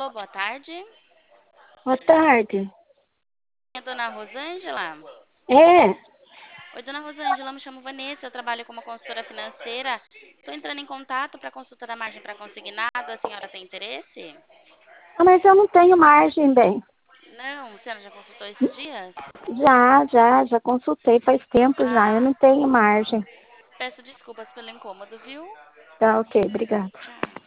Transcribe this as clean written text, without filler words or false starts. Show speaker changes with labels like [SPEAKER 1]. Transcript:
[SPEAKER 1] Alô, boa tarde.
[SPEAKER 2] Boa tarde.
[SPEAKER 1] É a dona Rosângela?
[SPEAKER 2] É,
[SPEAKER 1] Oi, dona Rosângela, eu me chamo Vanessa, eu trabalho como consultora financeira. Estou entrando em contato para consulta da margem para consignado. A senhora tem interesse?
[SPEAKER 2] mas eu não tenho margem, bem.
[SPEAKER 1] Não, a senhora já consultou esses dias?
[SPEAKER 2] Já consultei faz tempo já. Eu
[SPEAKER 1] Ah,
[SPEAKER 2] não tenho margem.
[SPEAKER 1] peço desculpas pelo incômodo, viu?
[SPEAKER 2] Tá, ok, obrigada.
[SPEAKER 1] Tchau.